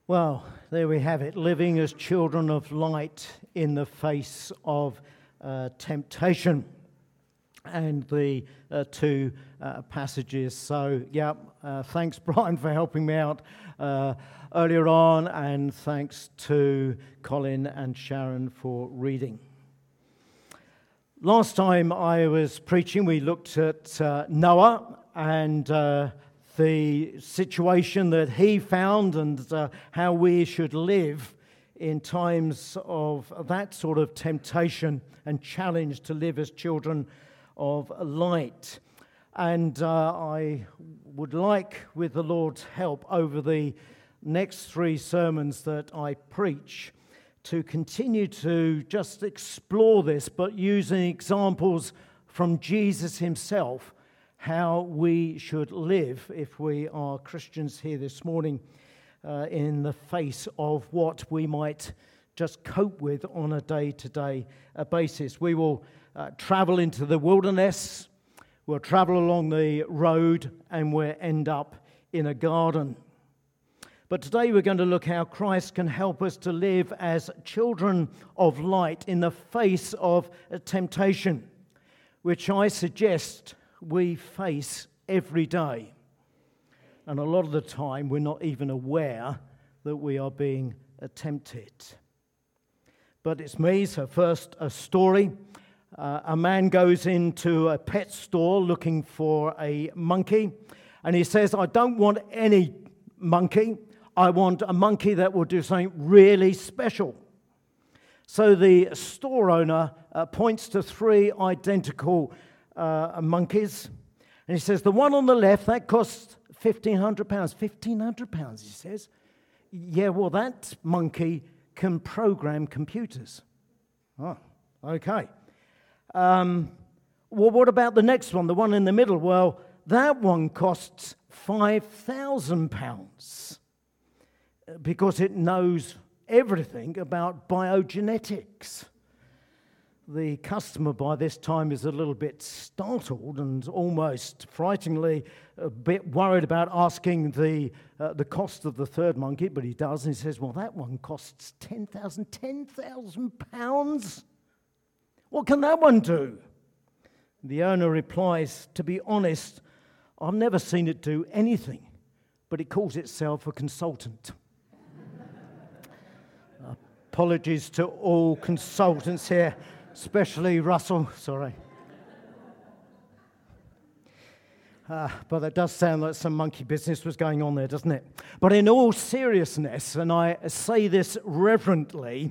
Well, there we have it, living as children of light in the face of temptation. And the two passages. So, thanks, Brian, for helping me out earlier on, and thanks to Colin and Sharon for reading. Last time I was preaching, we looked at Noah and the situation that he found and how we should live in times of that sort of temptation and challenge to live as children of light. And I would like, with the Lord's help, over the next three sermons that I preach, to continue to just explore this, but using examples from Jesus himself, how we should live if we are Christians here this morning in the face of what we might just cope with on a day-to-day basis. We will travel into the wilderness, we'll travel along the road, and we'll end up in a garden. But today we're going to look how Christ can help us to live as children of light in the face of temptation, which I suggest we face every day. And a lot of the time we're not even aware that we are being tempted. But it's me, so first a story. A man goes into a pet store looking for a monkey, and he says, I don't want any monkey, I want a monkey that will do something really special. So the store owner points to three identical monkeys, and he says, the one on the left, that costs £1,500. £1,500, he says. Yeah, well, that monkey can program computers. Oh, okay. Well, what about the next one, the one in the middle? Well, that one costs £5,000 because it knows everything about biogenetics. The customer by this time is a little bit startled and almost frighteningly a bit worried about asking the cost of the third monkey, but he does, and he says, well, that one costs £10,000. What can that one do? The owner replies, to be honest, I've never seen it do anything, but it calls itself a consultant. Apologies to all consultants here, especially Russell, sorry. But that does sound like some monkey business was going on there, doesn't it? But in all seriousness, and I say this reverently,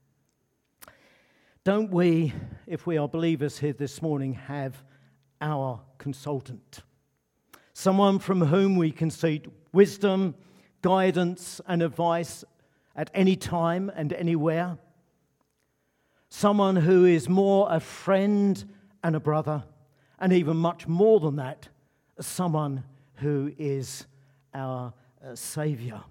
don't we, if we are believers here this morning, have our consultant? Someone from whom we can seek wisdom, guidance, and advice at any time and anywhere. Someone who is more a friend and a brother, and even much more than that, someone who is our Saviour.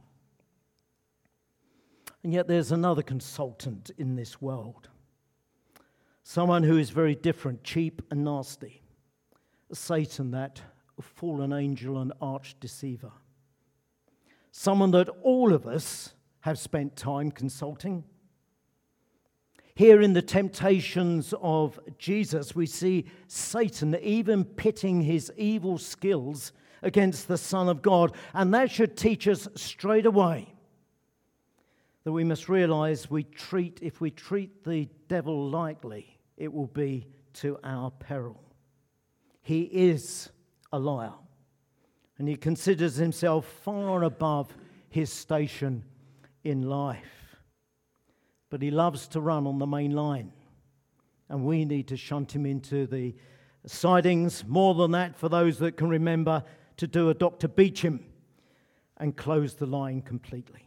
And yet there's another consultant in this world. Someone who is very different, cheap and nasty. Satan, that fallen angel and arch deceiver. Someone that all of us have spent time consulting. Here in the temptations of Jesus, we see Satan even pitting his evil skills against the Son of God. And that should teach us straight away that we must realize if we treat the devil lightly, it will be to our peril. He is a liar, and he considers himself far above his station in life. But he loves to run on the main line, and we need to shunt him into the sidings. More than that, for those that can remember, to do a Dr. Beecham and close the line completely.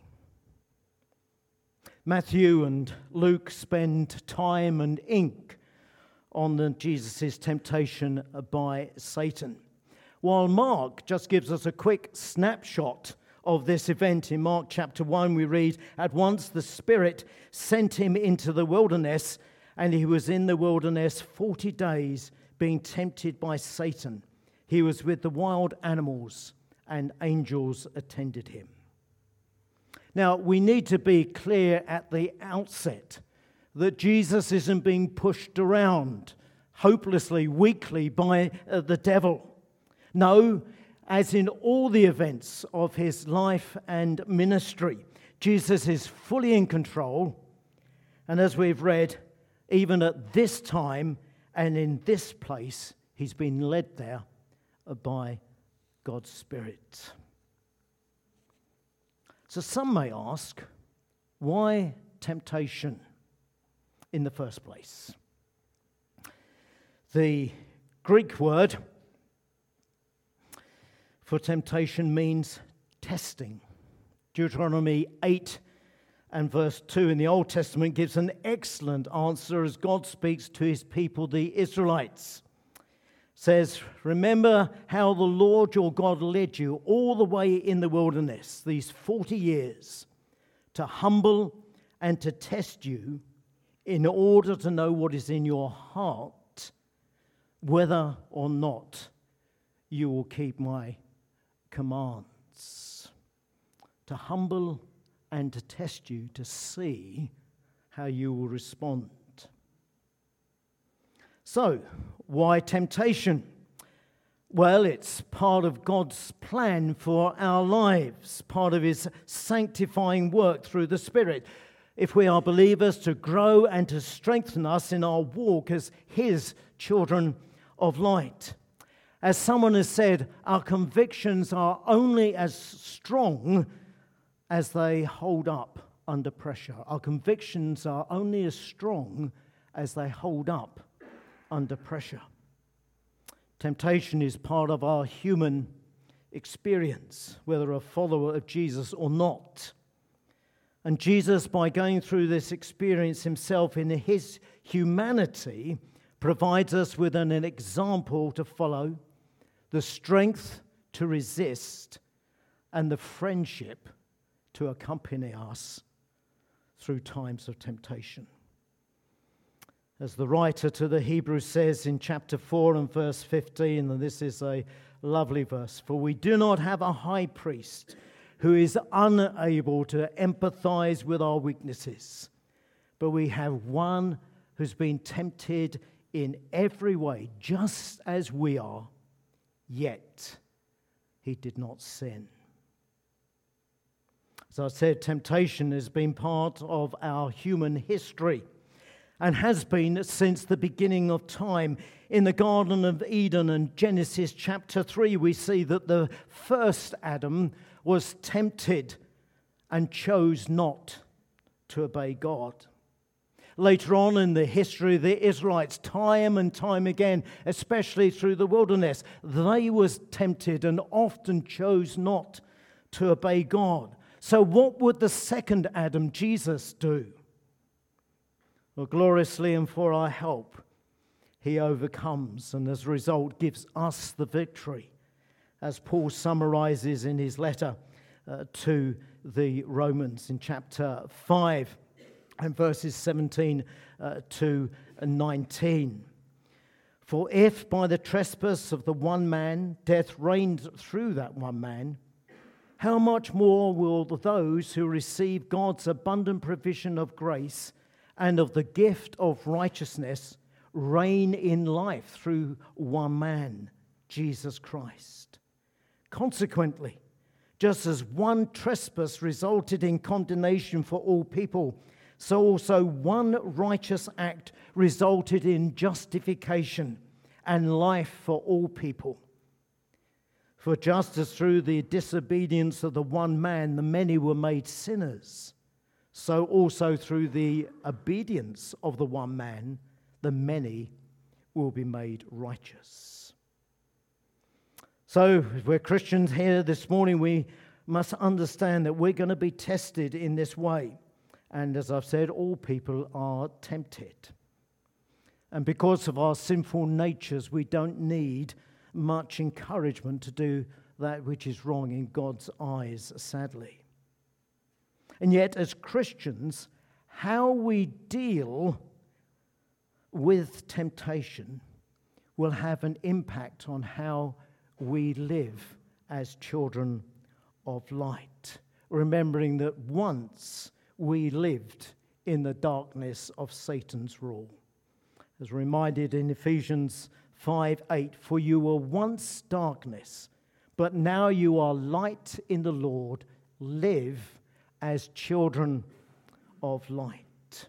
Matthew and Luke spend time and ink on Jesus' temptation by Satan, while Mark just gives us a quick snapshot of this event. In Mark chapter 1, we read, at once the Spirit sent him into the wilderness, and he was in the wilderness 40 days, being tempted by Satan. He was with the wild animals, and angels attended him. Now, we need to be clear at the outset that Jesus isn't being pushed around hopelessly, weakly by the devil. No, as in all the events of his life and ministry, Jesus is fully in control. And as we've read, even at this time and in this place, he's been led there by God's Spirit. So some may ask, why temptation in the first place? The Greek word for temptation means testing. Deuteronomy 8 and verse 2 in the Old Testament gives an excellent answer as God speaks to his people, the Israelites. Says, remember how the Lord your God led you all the way in the wilderness, these 40 years, to humble and to test you in order to know what is in your heart, whether or not you will keep my commands. To humble and to test you to see how you will respond. So, why temptation? Well, it's part of God's plan for our lives, part of his sanctifying work through the Spirit. If we are believers, to grow and to strengthen us in our walk as his children of light. As someone has said, our convictions are only as strong as they hold up under pressure. Our convictions are only as strong as they hold up under pressure. Temptation is part of our human experience, whether a follower of Jesus or not. And Jesus, by going through this experience himself in his humanity, provides us with an example to follow, the strength to resist, and the friendship to accompany us through times of temptation. As the writer to the Hebrews says in chapter 4 and verse 15, and this is a lovely verse, for we do not have a high priest who is unable to empathize with our weaknesses, but we have one who's been tempted in every way, just as we are, yet he did not sin. As I said, temptation has been part of our human history and has been since the beginning of time. In the Garden of Eden and Genesis chapter 3, we see that the first Adam was tempted and chose not to obey God. Later on in the history of the Israelites, time and time again, especially through the wilderness, they was tempted and often chose not to obey God. So what would the second Adam, Jesus, do? Well, gloriously and for our help, he overcomes and as a result gives us the victory, as Paul summarizes in his letter to the Romans in chapter 5 and verses 17 to 19. For if by the trespass of the one man death reigned through that one man, how much more will those who receive God's abundant provision of grace and of the gift of righteousness reign in life through one man, Jesus Christ? Consequently, just as one trespass resulted in condemnation for all people, so also one righteous act resulted in justification and life for all people. For just as through the disobedience of the one man the many were made sinners, so also through the obedience of the one man the many will be made righteous. So, if we're Christians here this morning, we must understand that we're going to be tested in this way. And as I've said, all people are tempted. And because of our sinful natures, we don't need much encouragement to do that which is wrong in God's eyes, sadly. And yet, as Christians, how we deal with temptation will have an impact on how we live as children of light. remembering that once we lived in the darkness of Satan's rule. As reminded in Ephesians 5:8, for you were once darkness, but now you are light in the Lord. Live as children of light.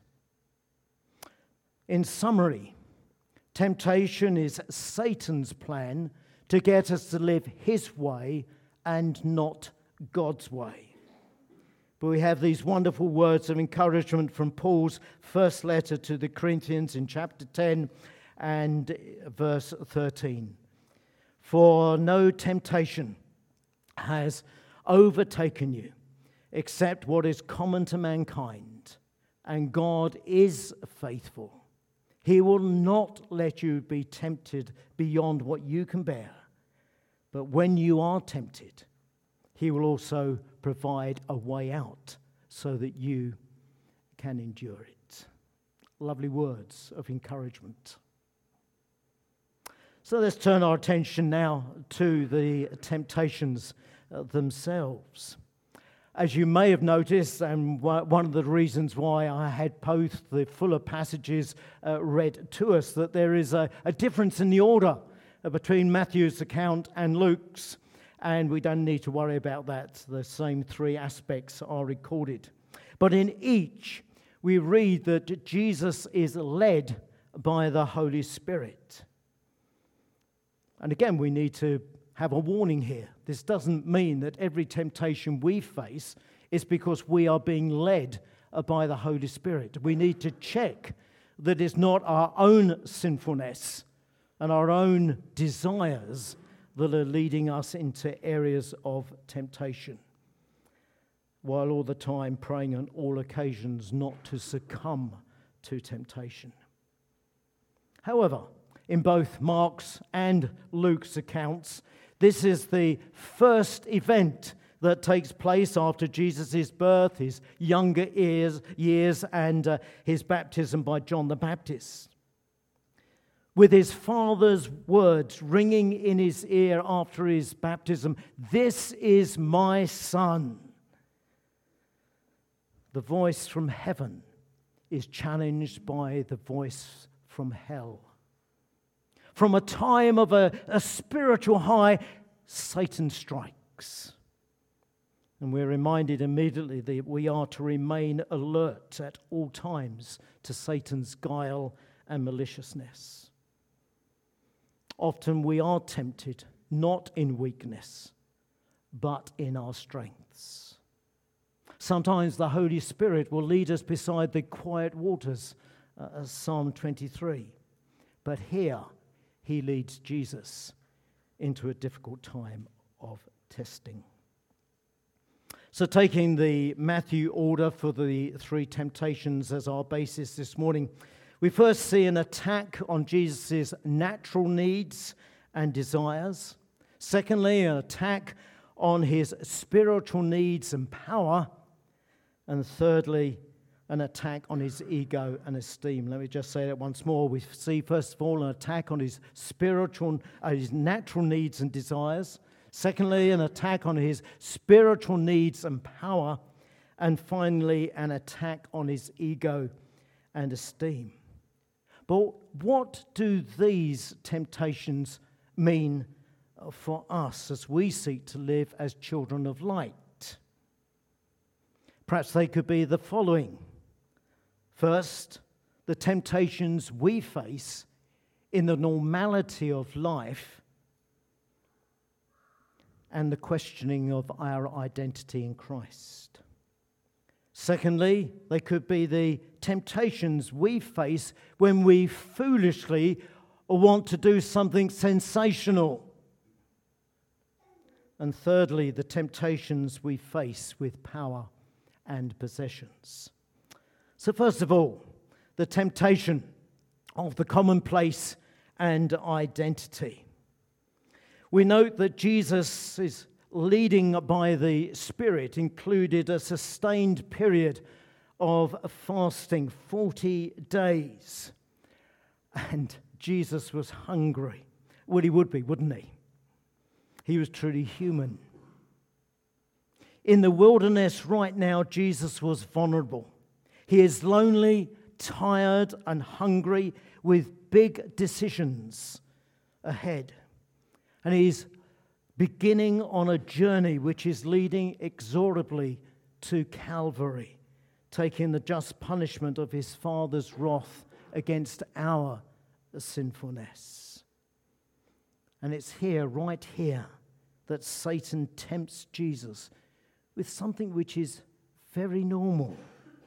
In summary, temptation is Satan's plan to get us to live his way and not God's way. But we have these wonderful words of encouragement from Paul's first letter to the Corinthians in chapter 10 and verse 13. For no temptation has overtaken you except what is common to mankind, and God is faithful. He will not let you be tempted beyond what you can bear, but when you are tempted, he will also provide a way out so that you can endure it. Lovely words of encouragement. So let's turn our attention now to the temptations themselves. As you may have noticed, and one of the reasons why I had both the fuller passages read to us, that there is a difference in the order between Matthew's account and Luke's, and we don't need to worry about that. The same three aspects are recorded. But in each, we read that Jesus is led by the Holy Spirit. And again, we need to have a warning here. This doesn't mean that every temptation we face is because we are being led by the Holy Spirit. We need to check that it's not our own sinfulness and our own desires that are leading us into areas of temptation, while all the time praying on all occasions not to succumb to temptation. However, in both Mark's and Luke's accounts, this is the first event that takes place after Jesus' birth, his younger years, and his baptism by John the Baptist. With his father's words ringing in his ear after his baptism, "This is my son." The voice from heaven is challenged by the voice from hell. From a time of a spiritual high, Satan strikes. And we're reminded immediately that we are to remain alert at all times to Satan's guile and maliciousness. Often we are tempted, not in weakness, but in our strengths. Sometimes the Holy Spirit will lead us beside the quiet waters, as Psalm 23. But here, he leads Jesus into a difficult time of testing. So taking the Matthew order for the three temptations as our basis this morning, we first see an attack on Jesus' natural needs and desires. Secondly, an attack on his spiritual needs and power. And thirdly, an attack on his ego and esteem. Let me just say that once more. We see, first of all, an attack on his his natural needs and desires. Secondly, an attack on his spiritual needs and power. And finally, an attack on his ego and esteem. But what do these temptations mean for us as we seek to live as children of light? Perhaps they could be the following. First, the temptations we face in the normality of life and the questioning of our identity in Christ. Secondly, they could be the temptations we face when we foolishly want to do something sensational. And thirdly, the temptations we face with power and possessions. So first of all, the temptation of the commonplace and identity. We note that Jesus' leading by the Spirit included a sustained period of fasting, 40 days. And Jesus was hungry. Well, he would be, wouldn't he? He was truly human. In the wilderness right now, Jesus was vulnerable. He is lonely, tired, and hungry with big decisions ahead. And he's beginning on a journey which is leading inexorably to Calvary, taking the just punishment of his Father's wrath against our sinfulness. And it's here, right here, that Satan tempts Jesus with something which is very normal.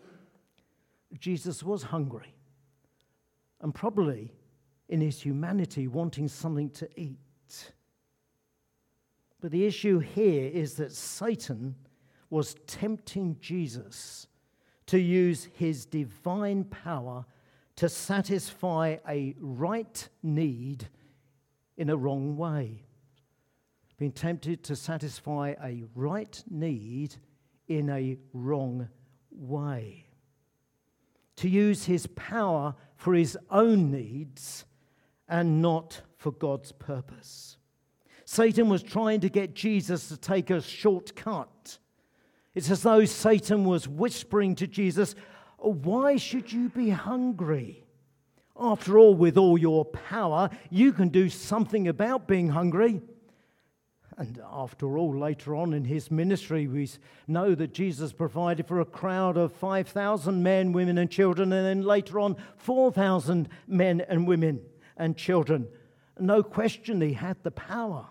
Jesus was hungry and probably in his humanity wanting something to eat. But the issue here is that Satan was tempting Jesus to use his divine power to satisfy a right need in a wrong way. Being tempted to satisfy a right need in a wrong way. To use his power for his own needs and not for God's purpose. Satan was trying to get Jesus to take a shortcut. It's as though Satan was whispering to Jesus, "Why should you be hungry? After all, with all your power, you can do something about being hungry." And after all, later on in his ministry, we know that Jesus provided for a crowd of 5,000 men, women, and children, and then later on, 4,000 men and women and children. No question he had the power.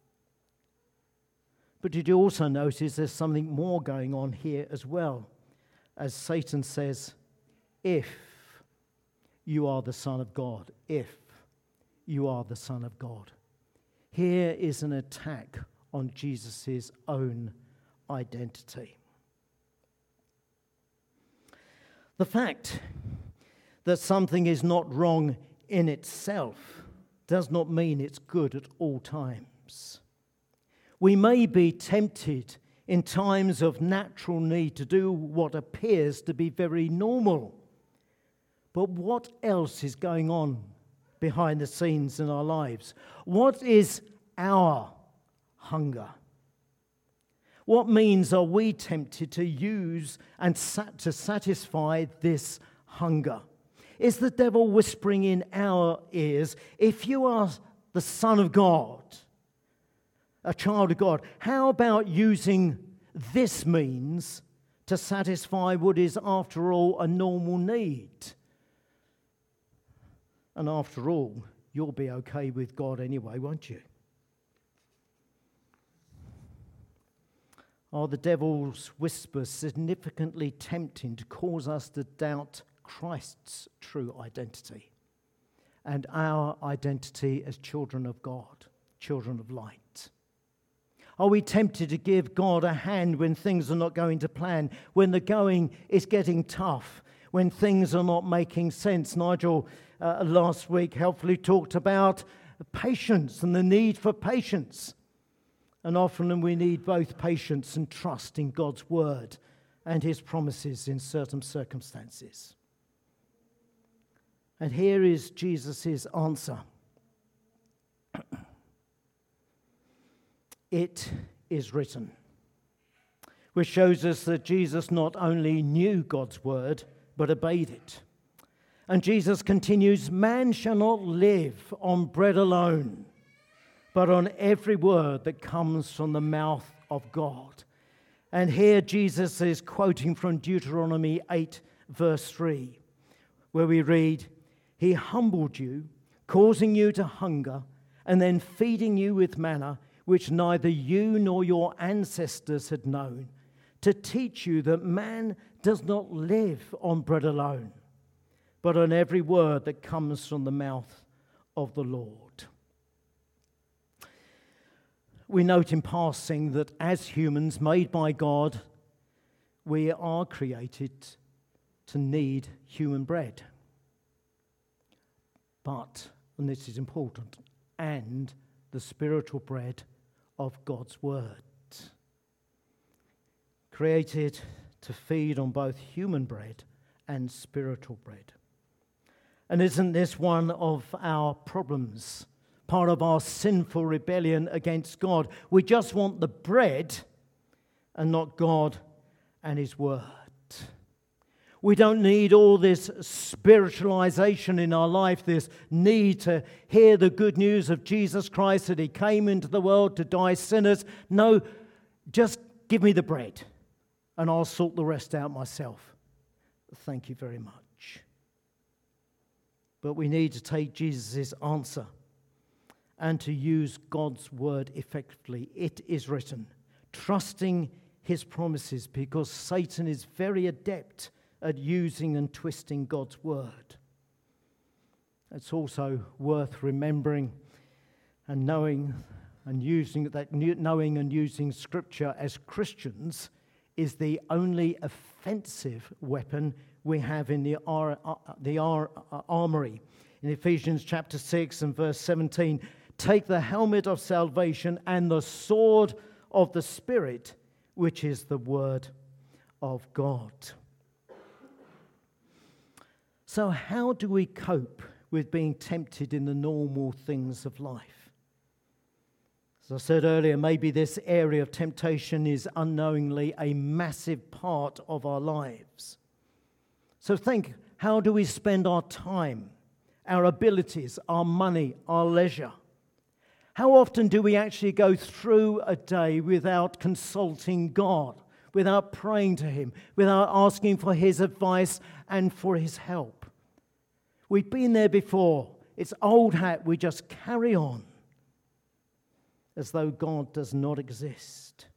But did you also notice there's something more going on here as well? As Satan says, if you are the Son of God, if you are the Son of God. Here is an attack on Jesus' own identity. The fact that something is not wrong in itself does not mean it's good at all times. We may be tempted in times of natural need to do what appears to be very normal. But what else is going on behind the scenes in our lives? What is our hunger? What means are we tempted to use and to satisfy this hunger? Is the devil whispering in our ears, if you are the Son of God, a child of God, how about using this means to satisfy what is, after all, a normal need? And after all, you'll be okay with God anyway, won't you? Are the devil's whispers significantly tempting to cause us to doubt Christ's true identity and our identity as children of God, children of light? Are we tempted to give God a hand when things are not going to plan, when the going is getting tough, when things are not making sense? Nigel last week helpfully talked about patience and the need for patience. And often we need both patience and trust in God's word and his promises in certain circumstances. And here is Jesus' answer. It is written, which shows us that Jesus not only knew God's word, but obeyed it. And Jesus continues, man shall not live on bread alone, but on every word that comes from the mouth of God. And here Jesus is quoting from Deuteronomy 8, verse 3, where we read, he humbled you, causing you to hunger, and then feeding you with manna, which neither you nor your ancestors had known, to teach you that man does not live on bread alone, but on every word that comes from the mouth of the Lord. We note in passing that as humans made by God, we are created to need human bread. But, and this is important, and the spiritual bread of God's word. Created to feed on both human bread and spiritual bread. And isn't this one of our problems? Part of our sinful rebellion against God. We just want the bread and not God and His Word. We don't need all this spiritualization in our life, this need to hear the good news of Jesus Christ, that He came into the world to die sinners. No, just give me the bread and I'll sort the rest out myself. Thank you very much. But we need to take Jesus' answer and to use God's word effectively. It is written, trusting His promises, because Satan is very adept at using and twisting God's word. It's also worth remembering and knowing and using Scripture as Christians is the only offensive weapon we have in the armory. In Ephesians chapter 6 and verse 17, take the helmet of salvation and the sword of the Spirit, which is the word of God. So how do we cope with being tempted in the normal things of life? As I said earlier, maybe this area of temptation is unknowingly a massive part of our lives. So think, how do we spend our time, our abilities, our money, our leisure? How often do we actually go through a day without consulting God, without praying to Him, without asking for His advice and for His help? We've been there before. It's old hat. We just carry on as though God does not exist.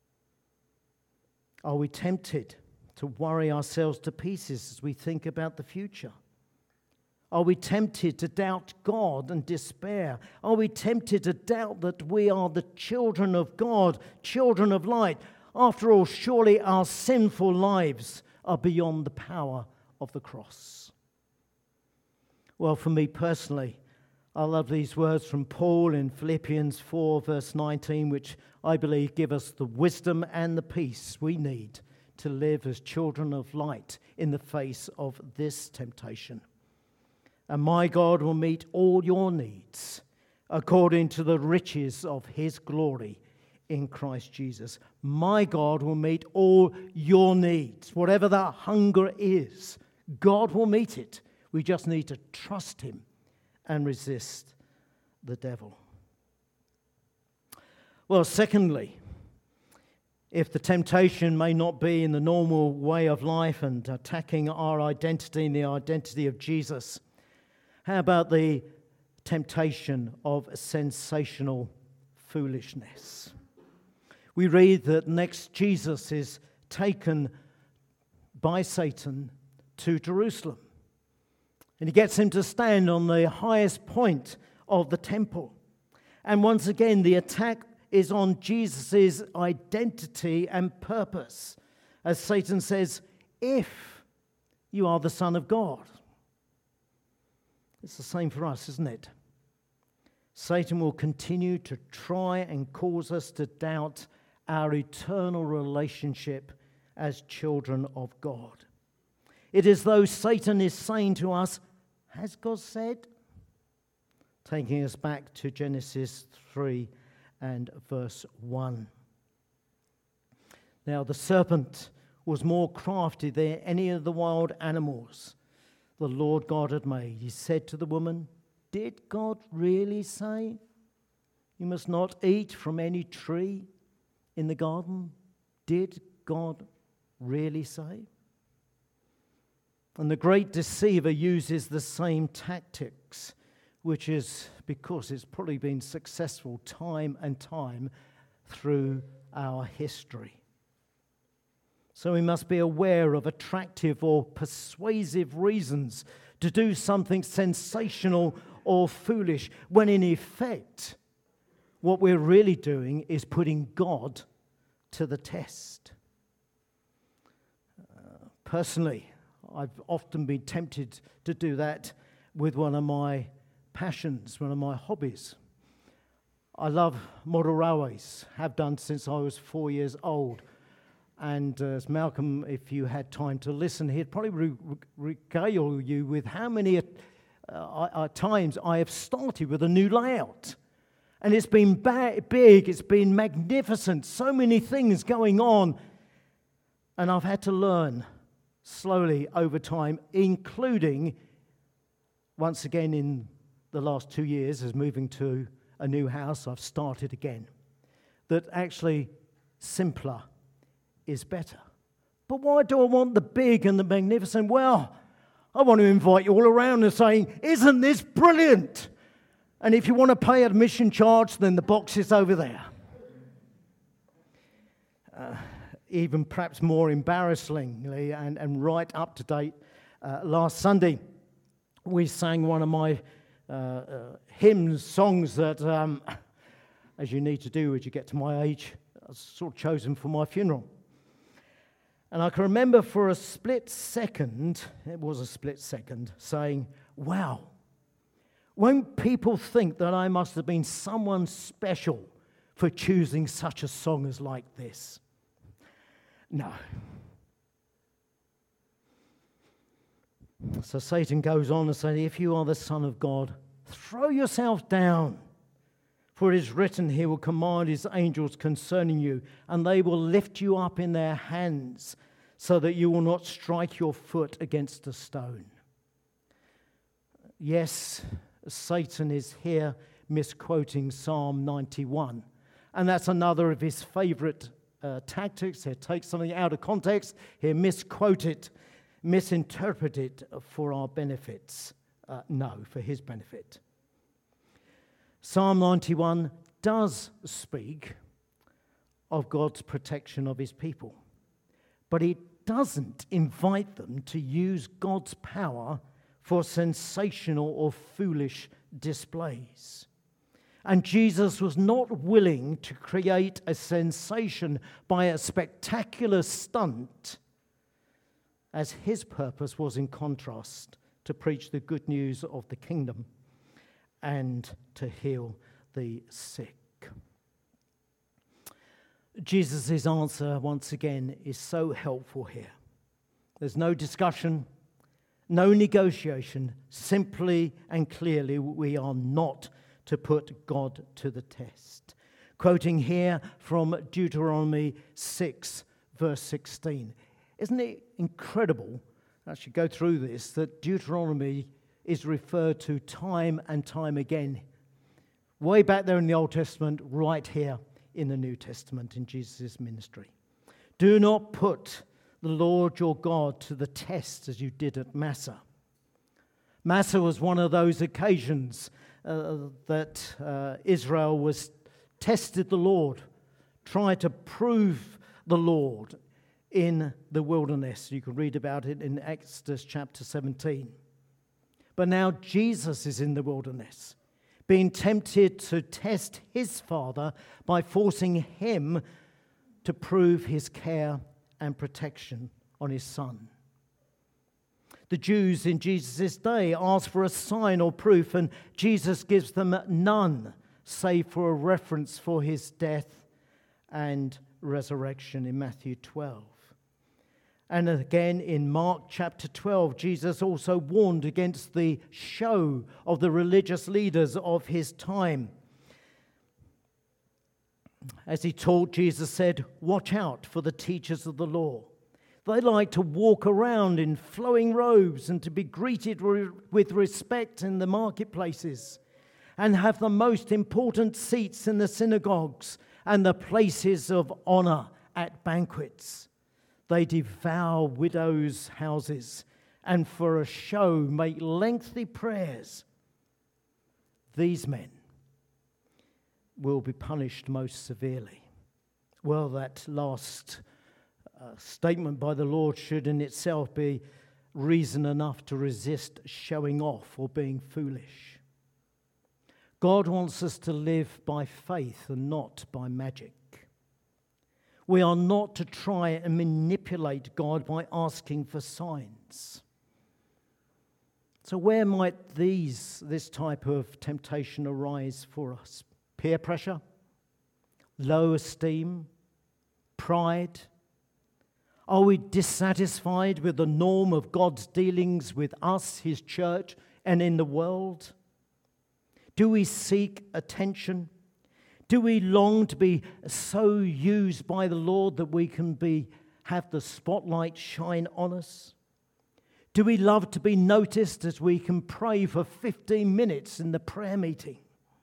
Are we tempted to worry ourselves to pieces as we think about the future? Are we tempted to doubt God and despair? Are we tempted to doubt that we are the children of God, children of light? After all, surely our sinful lives are beyond the power of the cross. Well, for me personally, I love these words from Paul in Philippians 4, verse 19, which I believe give us the wisdom and the peace we need to live as children of light in the face of this temptation. And my God will meet all your needs according to the riches of His glory in Christ Jesus. My God will meet all your needs. Whatever that hunger is, God will meet it. We just need to trust Him and resist the devil. Well, secondly, if the temptation may not be in the normal way of life and attacking our identity and the identity of Jesus, how about the temptation of sensational foolishness? We read that next Jesus is taken by Satan to Jerusalem. And he gets him to stand on the highest point of the temple. And once again, the attack is on Jesus' identity and purpose. As Satan says, if you are the Son of God. It's the same for us, isn't it? Satan will continue to try and cause us to doubt our eternal relationship as children of God. It is though Satan is saying to us, has God said? Taking us back to Genesis 3 and verse 1. Now the serpent was more crafty than any of the wild animals the Lord God had made. He said to the woman, did God really say you must not eat from any tree in the garden? Did God really say? And the great deceiver uses the same tactics, which is because it's probably been successful time and time through our history. So we must be aware of attractive or persuasive reasons to do something sensational or foolish, when in effect, what we're really doing is putting God to the test. Personally, I've often been tempted to do that with one of my passions, one of my hobbies. I love model railways, have done since I was 4 years old. And as Malcolm, if you had time to listen, he'd probably regale you with how many times I have started with a new layout. And it's been big, it's been magnificent, so many things going on. And I've had to learn slowly over time, including, once again in the last 2 years, as moving to a new house, I've started again, that actually simpler is better. But why do I want the big and the magnificent? Well, I want to invite you all around and saying, isn't this brilliant? And if you want to pay admission charge, then the box is over there. Even perhaps more embarrassingly and right up to date, last Sunday we sang one of my hymns, songs that, as you need to do as you get to my age, I was sort of chosen for my funeral. And I can remember for a split second, it was a split second, saying, wow, won't people think that I must have been someone special for choosing such a song as like this? No. So Satan goes on to say, if you are the Son of God, throw yourself down. For it is written, he will command his angels concerning you, and they will lift you up in their hands, so that you will not strike your foot against a stone. Yes, Satan is here misquoting Psalm 91. And that's another of his favorite tactics. He'll take something out of context, he'll misquote it, misinterpret it for our benefits. No, for his benefit. Psalm 91 does speak of God's protection of his people, but it doesn't invite them to use God's power for sensational or foolish displays. And Jesus was not willing to create a sensation by a spectacular stunt, as his purpose was in contrast to preach the good news of the kingdom and to heal the sick. Jesus' answer, once again, is so helpful here. There's no discussion, no negotiation. Simply and clearly, we are not to put God to the test. Quoting here from Deuteronomy 6, verse 16. Isn't it incredible, I should go through this, that Deuteronomy is referred to time and time again, way back there in the Old Testament, right here in the New Testament in Jesus' ministry. Do not put the Lord your God to the test as you did at Massah. Massah was one of those occasions that Israel was tested the Lord, tried to prove the Lord in the wilderness. You can read about it in Exodus chapter 17. But now Jesus is in the wilderness, being tempted to test his Father by forcing him to prove his care and protection on his Son. The Jews in Jesus' day asked for a sign or proof, and Jesus gives them none, save for a reference for his death and resurrection in Matthew 12. And again in Mark chapter 12, Jesus also warned against the show of the religious leaders of his time. As he taught, Jesus said, "Watch out for the teachers of the law. They like to walk around in flowing robes and to be greeted with respect in the marketplaces and have the most important seats in the synagogues and the places of honor at banquets. They devour widows' houses and for a show make lengthy prayers. These men will be punished most severely." Well, that last statement by the Lord should in itself be reason enough to resist showing off or being foolish. God wants us to live by faith and not by magic. We are not to try and manipulate God by asking for signs. So where might this type of temptation arise for us? Peer pressure? Low esteem? Pride? Are we dissatisfied with the norm of God's dealings with us, his church, and in the world? Do we seek attention, Do we long to be so used by the Lord that we can have the spotlight shine on us? Do we love to be noticed as we can pray for 15 minutes in the prayer meeting?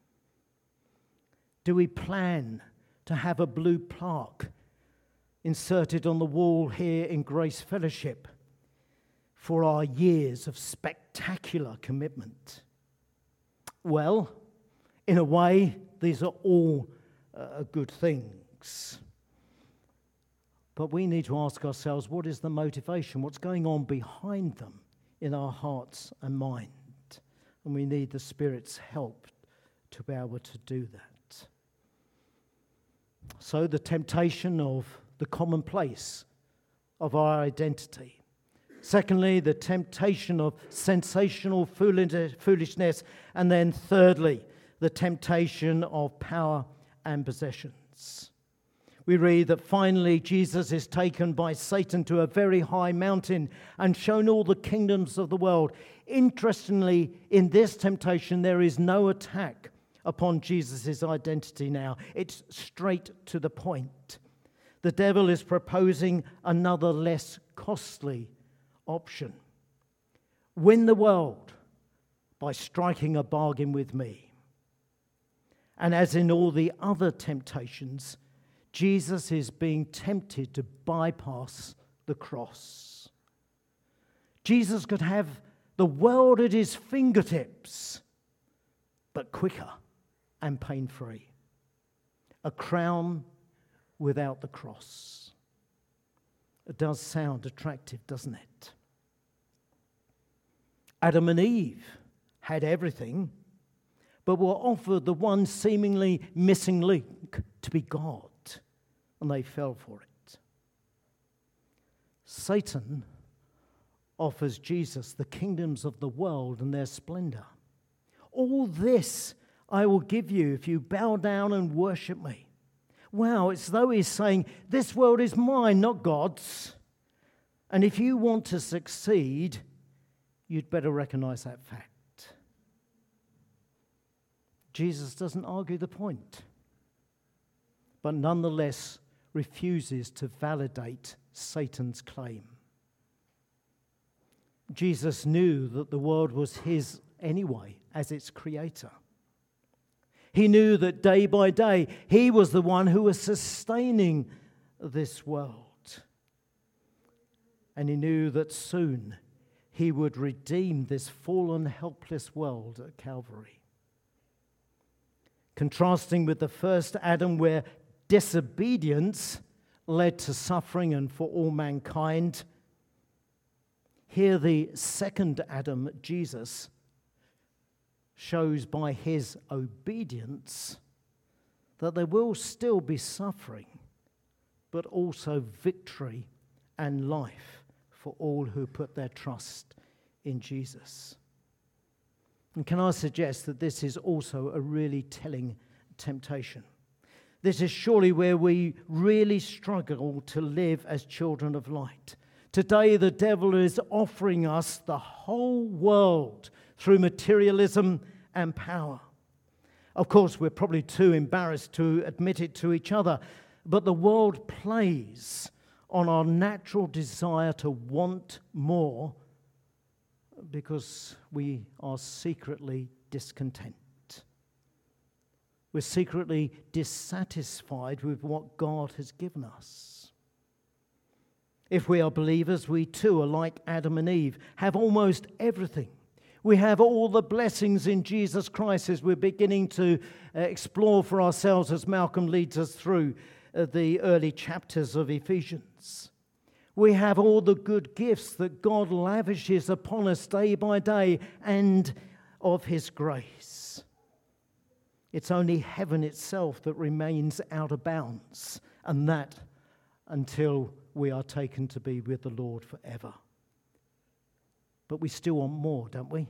Do we plan to have a blue plaque inserted on the wall here in Grace Fellowship for our years of spectacular commitment? Well, in a way, these are all good things. But we need to ask ourselves, what is the motivation? What's going on behind them in our hearts and mind? And we need the Spirit's help to be able to do that. So the temptation of the commonplace of our identity. Secondly, the temptation of sensational foolishness. And then thirdly, the temptation of power and possessions. We read that finally Jesus is taken by Satan to a very high mountain and shown all the kingdoms of the world. Interestingly, in this temptation, there is no attack upon Jesus' identity now. It's straight to the point. The devil is proposing another less costly option. Win the world by striking a bargain with me. And as in all the other temptations, Jesus is being tempted to bypass the cross. Jesus could have the world at his fingertips, but quicker and pain-free. A crown without the cross. It does sound attractive, doesn't it? Adam and Eve had everything, but were offered the one seemingly missing link, to be God, and they fell for it. Satan offers Jesus the kingdoms of the world and their splendor. All this I will give you if you bow down and worship me. Wow, it's as though he's saying, this world is mine, not God's. And if you want to succeed, you'd better recognize that fact. Jesus doesn't argue the point, but nonetheless refuses to validate Satan's claim. Jesus knew that the world was his anyway, as its creator. He knew that day by day, he was the one who was sustaining this world. And he knew that soon he would redeem this fallen, helpless world at Calvary. Contrasting with the first Adam, where disobedience led to suffering and for all mankind, here the second Adam, Jesus, shows by his obedience that there will still be suffering, but also victory and life for all who put their trust in Jesus. And can I suggest that this is also a really telling temptation? This is surely where we really struggle to live as children of light. Today, the devil is offering us the whole world through materialism and power. Of course, we're probably too embarrassed to admit it to each other, but the world plays on our natural desire to want more because we are secretly discontent. We're secretly dissatisfied with what God has given us. If we are believers, we too are like Adam and Eve, have almost everything. We have all the blessings in Jesus Christ as we're beginning to explore for ourselves as Malcolm leads us through the early chapters of Ephesians. We have all the good gifts that God lavishes upon us day by day and of his grace. It's only heaven itself that remains out of bounds, and that until we are taken to be with the Lord forever. But we still want more, don't we?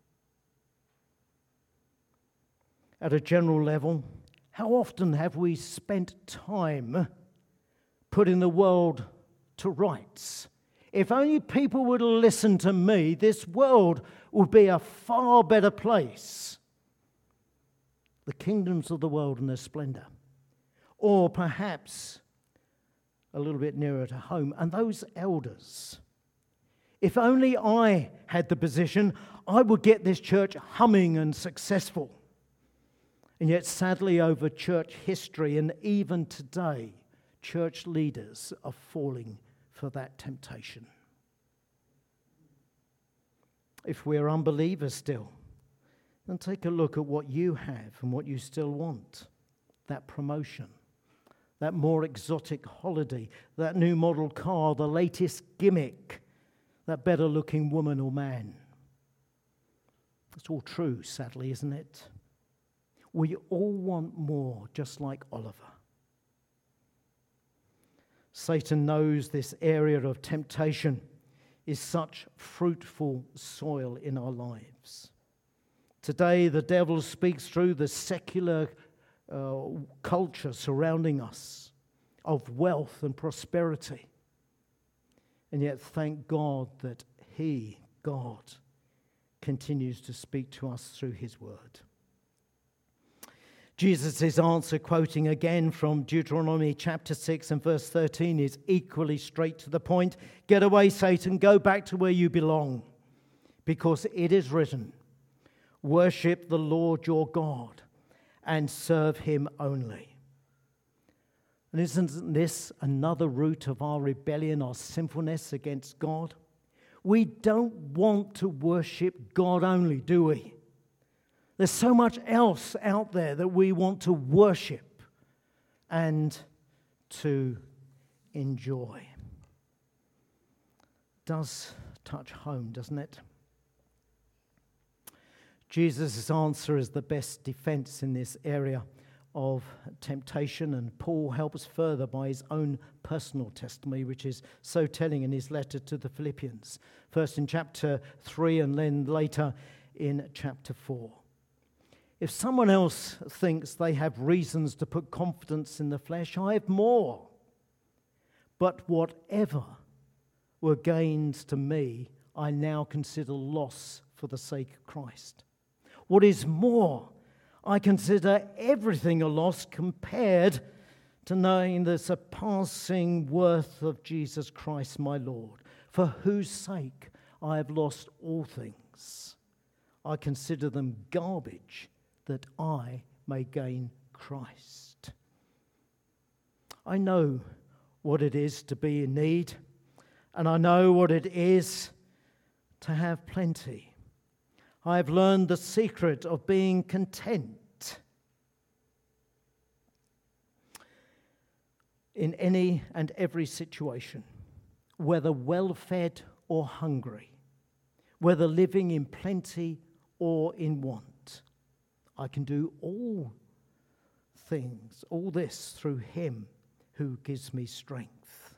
At a general level, how often have we spent time putting the world to rights? If only people would listen to me, this world would be a far better place. the kingdoms of the world and their splendor. Or perhaps a little bit nearer to home, and those elders. If only I had the position, I would get this church humming and successful. And yet, sadly, over church history and even today, church leaders are falling for that temptation. If we're unbelievers still, then take a look at what you have and what you still want. That promotion, that more exotic holiday, that new model car, the latest gimmick, that better looking woman or man. It's all true, sadly, isn't it? We all want more, just like Oliver. Satan knows this area of temptation is such fruitful soil in our lives. Today, the devil speaks through the secular culture surrounding us of wealth and prosperity. And yet, thank God that He, God, continues to speak to us through His word. Jesus' answer, quoting again from Deuteronomy chapter 6 and verse 13, is equally straight to the point. Get away, Satan, go back to where you belong, because it is written, worship the Lord your God and serve Him only. And isn't this another root of our rebellion, our sinfulness against God? We don't want to worship God only, do we? There's so much else out there that we want to worship and to enjoy. Does touch home, doesn't it? Jesus' answer is the best defense in this area of temptation, and Paul helps further by his own personal testimony, which is so telling in his letter to the Philippians, first in chapter 3 and then later in chapter 4. If someone else thinks they have reasons to put confidence in the flesh, I have more. But whatever were gains to me, I now consider loss for the sake of Christ. What is more, I consider everything a loss compared to knowing the surpassing worth of Jesus Christ my Lord, for whose sake I have lost all things. I consider them garbage that I may gain Christ. I know what it is to be in need, and I know what it is to have plenty. I have learned the secret of being content in any and every situation, whether well-fed or hungry, whether living in plenty or in want. I can do all things, all this through Him who gives me strength.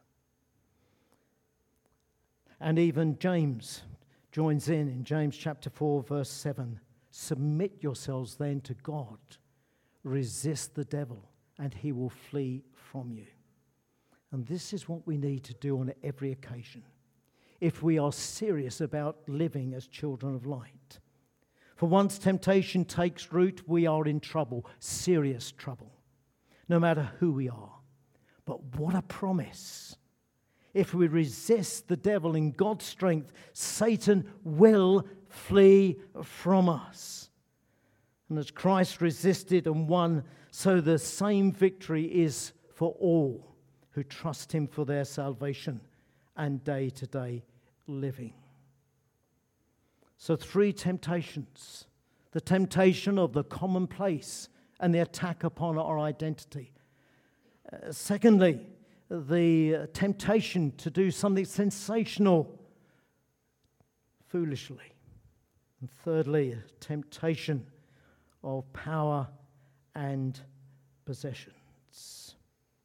And even James joins in James chapter 4, verse 7. Submit yourselves then to God. Resist the devil, and he will flee from you. And this is what we need to do on every occasion if we are serious about living as children of light. For once temptation takes root, we are in trouble, serious trouble, no matter who we are. But what a promise. If we resist the devil in God's strength, Satan will flee from us. And as Christ resisted and won, so the same victory is for all who trust Him for their salvation and day-to-day living. So 3 temptations. The temptation of the commonplace and the attack upon our identity. Secondly, the temptation to do something sensational foolishly. And thirdly, a temptation of power and possessions.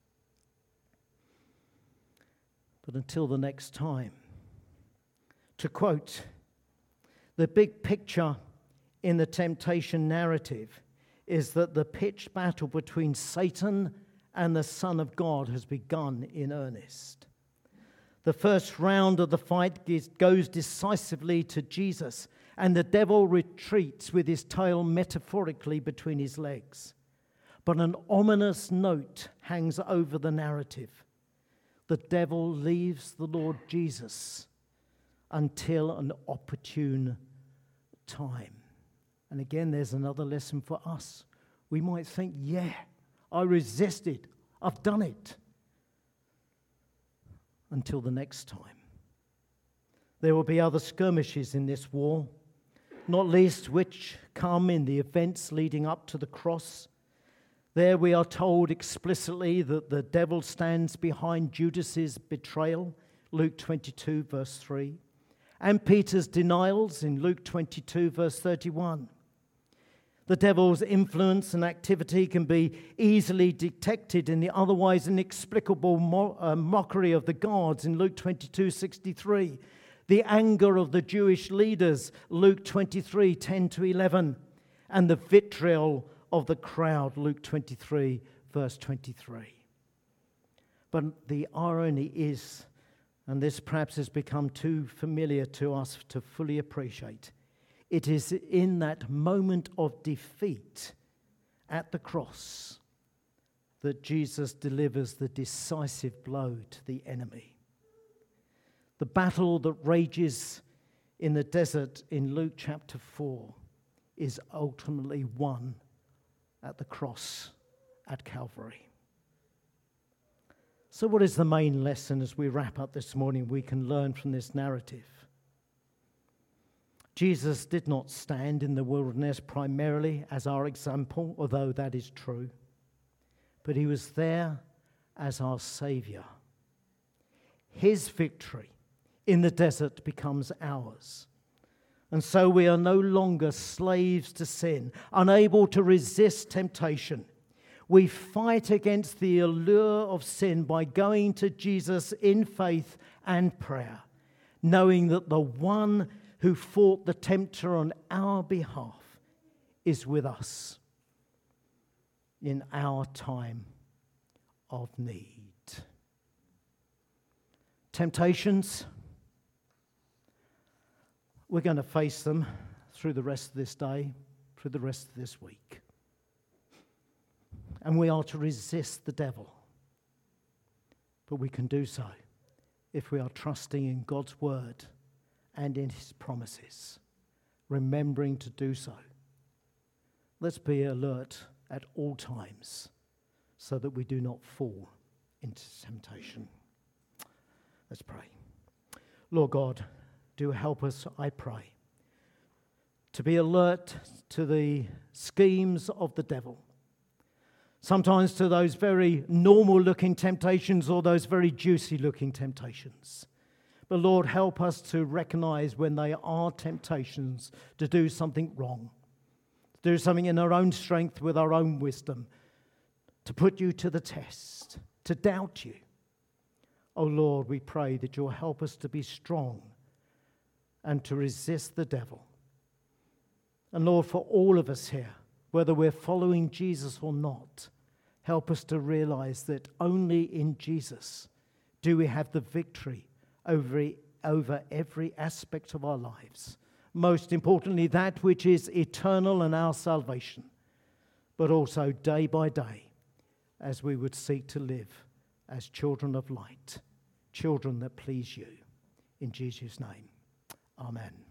But until the next time, to quote, the big picture in the temptation narrative is that the pitched battle between Satan and the Son of God has begun in earnest. The first round of the fight goes decisively to Jesus, and the devil retreats with his tail metaphorically between his legs. But an ominous note hangs over the narrative. The devil leaves the Lord Jesus until an opportune time. And again, there's another lesson for us. We might think, yeah, I resisted. I've done it. Until the next time. There will be other skirmishes in this war, not least which come in the events leading up to the cross. There we are told explicitly that the devil stands behind Judas's betrayal, Luke 22, verse 3, and Peter's denials in Luke 22, verse 31. The devil's influence and activity can be easily detected in the otherwise inexplicable mockery of the guards in Luke 22:63, the anger of the Jewish leaders, Luke 23:10-11, and the vitriol of the crowd, Luke 23, verse 23. But the irony is, and this perhaps has become too familiar to us to fully appreciate, it is in that moment of defeat at the cross that Jesus delivers the decisive blow to the enemy. The battle that rages in the desert in Luke chapter 4 is ultimately won at the cross at Calvary. So what is the main lesson as we wrap up this morning we can learn from this narrative? Jesus did not stand in the wilderness primarily as our example, although that is true, but he was there as our Savior. His victory in the desert becomes ours. And so we are no longer slaves to sin, unable to resist temptation. We fight against the allure of sin by going to Jesus in faith and prayer, knowing that the one who fought the tempter on our behalf is with us in our time of need. Temptations, we're going to face them through the rest of this day, through the rest of this week. And we are to resist the devil. But we can do so if we are trusting in God's word and in his promises, remembering to do so. Let's be alert at all times so that we do not fall into temptation. Let's pray. Lord God, do help us, I pray, to be alert to the schemes of the devil, sometimes to those very normal-looking temptations or those very juicy-looking temptations. But Lord, help us to recognize when they are temptations to do something wrong, to do something in our own strength with our own wisdom, to put you to the test, to doubt you. Oh Lord, we pray that you'll help us to be strong and to resist the devil. And Lord, for all of us here, whether we're following Jesus or not, help us to realize that only in Jesus do we have the victory over every aspect of our lives. Most importantly, that which is eternal and our salvation, but also day by day as we would seek to live as children of light, children that please you. In Jesus' name, amen.